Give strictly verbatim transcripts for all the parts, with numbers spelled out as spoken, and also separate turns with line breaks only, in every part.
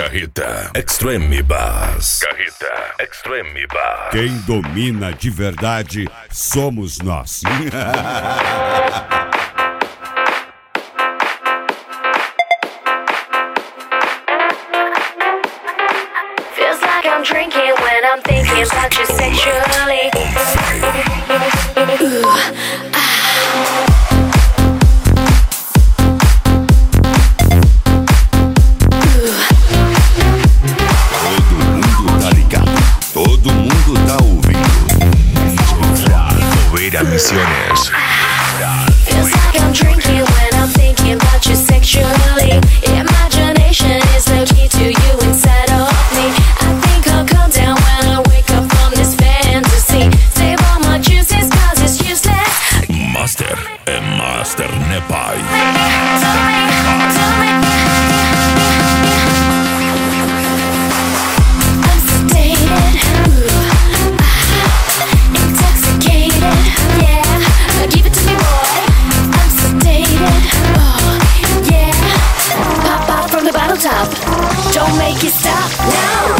Carreta Extreme Bass. Carreta Extreme Bass.
Quem domina de verdade somos nós.
Feels like I'm drinking when I'm thinking about you sexually. Ooh, ah.
Todo mundo tá ouvindo.
Poeira Misiones.
Feels like I'm drinking when I'm thinking about you sexually. Imagination is the key to you inside of me. I think I'll calm down when I wake up from this fantasy. Save all my juices cause it's useless.
Master é Master Nepai.
Tell me, tell me. Top. Don't make it stop now.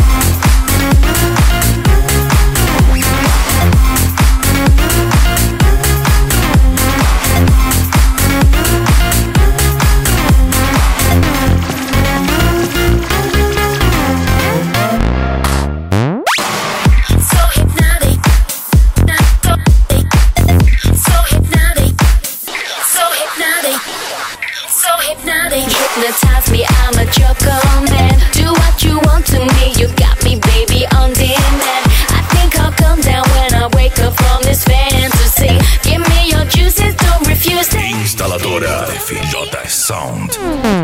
So hypnotic, so hypnotic, so hypnotic, so hypnotic. Hypnotize me, I'm a joker, man. Do what you want to me, you got me, baby, on demand. I think I'll come down when I wake up from this fantasy. Give me your juices, don't refuse it.
Instaladora F J Sound.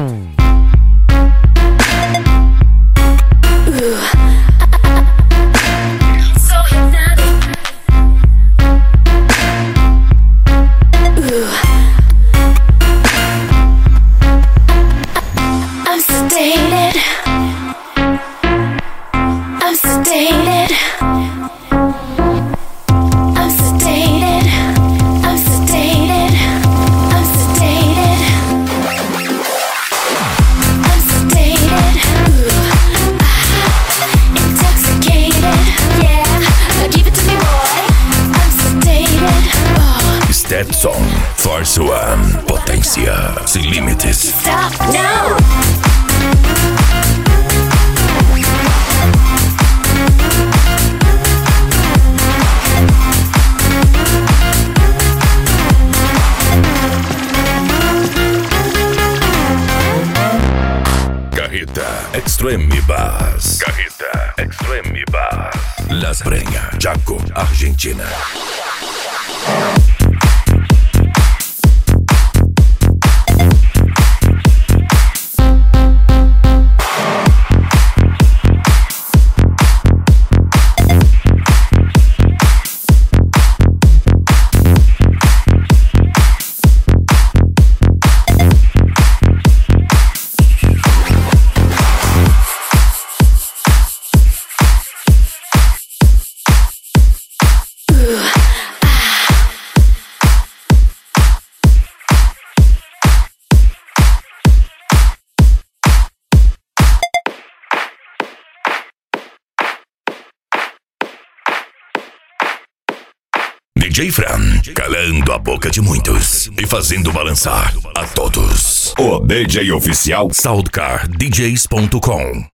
Ooh. So hypnotic. Ooh. I'm sedated. I'm sedated. I'm sedated. I'm sedated. I'm sedated. I'm sedated. Ooh. Ah. Intoxicated. Yeah. Give it to me, boy. I'm sedated. Oh.
Stetson, Force One, potência sem limites.
Stop now.
Carreta Extreme Bass. Carreta Extreme Bass. Las Breñas, Chaco, Argentina. D J Fran, calando a boca de muitos e fazendo balançar a todos. O D J oficial Soundcar D Js ponto com.